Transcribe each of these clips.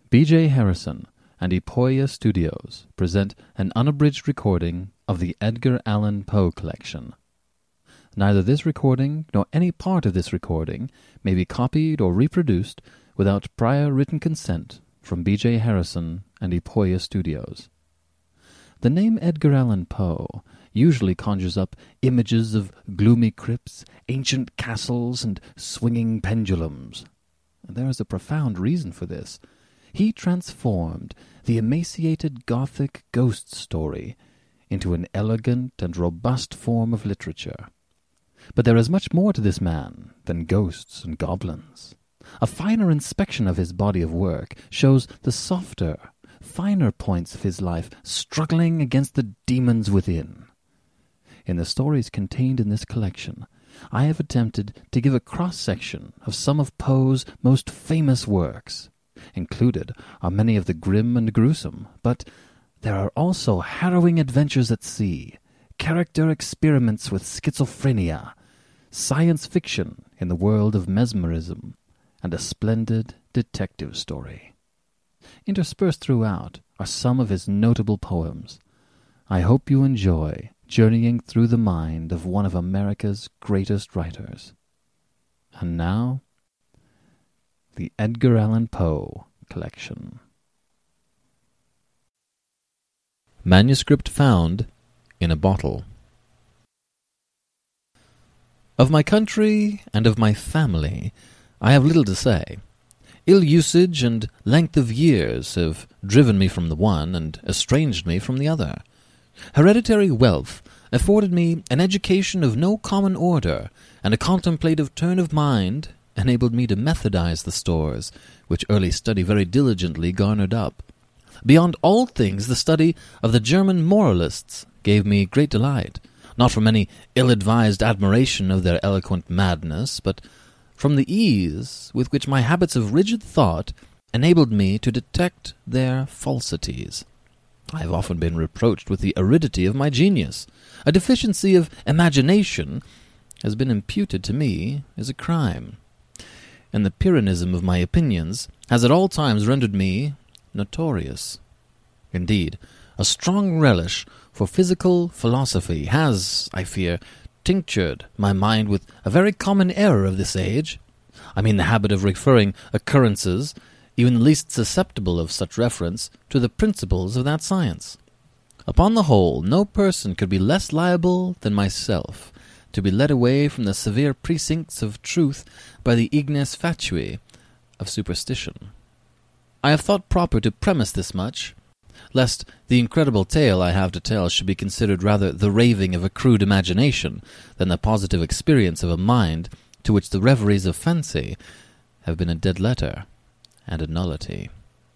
B.J. Harrison and Epoia Studios present an unabridged recording of the Edgar Allan Poe collection. Neither this recording nor any part of this recording may be copied or reproduced without prior written consent from B.J. Harrison and Epoia Studios. The name Edgar Allan Poe usually conjures up images of gloomy crypts, ancient castles, and swinging pendulums. There is a profound reason for this. He transformed the emaciated Gothic ghost story into an elegant and robust form of literature. But there is much more to this man than ghosts and goblins. A finer inspection of his body of work shows the softer, finer points of his life struggling against the demons within. In the stories contained in this collection, I have attempted to give a cross-section of some of Poe's most famous works. Included are many of the grim and gruesome, but there are also harrowing adventures at sea, character experiments with schizophrenia, science fiction in the world of mesmerism, and a splendid detective story. Interspersed throughout are some of his notable poems. I hope you enjoy journeying through the mind of one of America's greatest writers. And now, the Edgar Allan Poe collection. Manuscript found in a bottle. Of my country and of my family I have little to say. Ill usage and length of years have driven me from the one and estranged me from the other. Hereditary wealth afforded me an education of no common order, and a contemplative turn of mind enabled me to methodize the stores, which early study very diligently garnered up. Beyond all things, the study of the German moralists gave me great delight, not from any ill-advised admiration of their eloquent madness, but from the ease with which my habits of rigid thought enabled me to detect their falsities. I have often been reproached with the aridity of my genius. A deficiency of imagination has been imputed to me as a crime, and the Pyrrhonism of my opinions has at all times rendered me notorious. Indeed, a strong relish for physical philosophy has, I fear, tinctured my mind with a very common error of this age. I mean the habit of referring occurrences, even the least susceptible of such reference, to the principles of that science. Upon the whole, no person could be less liable than myself to be led away from the severe precincts of truth by the ignes fatui of superstition. I have thought proper to premise this much, lest the incredible tale I have to tell should be considered rather the raving of a crude imagination than the positive experience of a mind to which the reveries of fancy have been a dead letter and a nullity.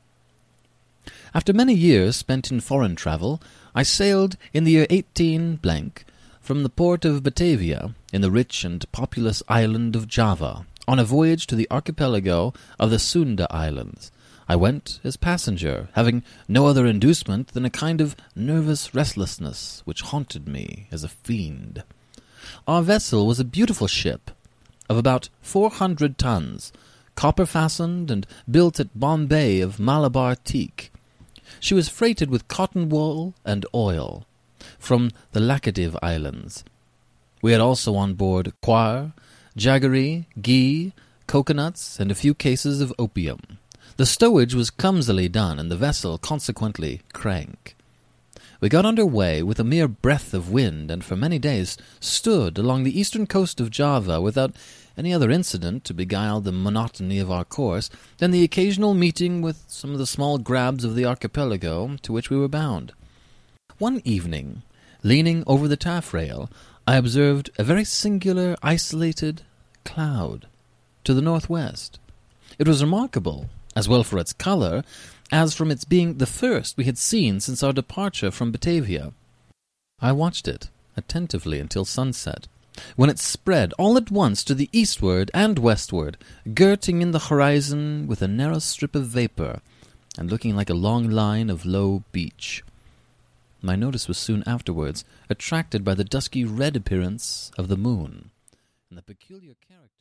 After many years spent in foreign travel, I sailed in the year 18 from the port of Batavia in the rich and populous island of Java on a voyage to the archipelago of the Sunda Islands. I went as passenger, having no other inducement than a kind of nervous restlessness which haunted me as a fiend. Our vessel was a beautiful ship of about 400 tons, copper-fastened and built at Bombay of Malabar teak. She was freighted with cotton wool and oil from the Laccadive Islands. We had also on board coir, jaggery, ghee, coconuts, and a few cases of opium. The stowage was clumsily done, and the vessel consequently crank. We got under way with a mere breath of wind, and for many days stood along the eastern coast of Java without any other incident to beguile the monotony of our course than the occasional meeting with some of the small grabs of the archipelago to which we were bound. One evening, leaning over the taffrail, I observed a very singular, isolated cloud to the northwest. It was remarkable, as well for its color as from its being the first we had seen since our departure from Batavia. I watched it attentively until sunset, when it spread all at once to the eastward and westward, girding in the horizon with a narrow strip of vapor, and looking like a long line of low beach. My notice was soon afterwards attracted by the dusky red appearance of the moon, and the peculiar character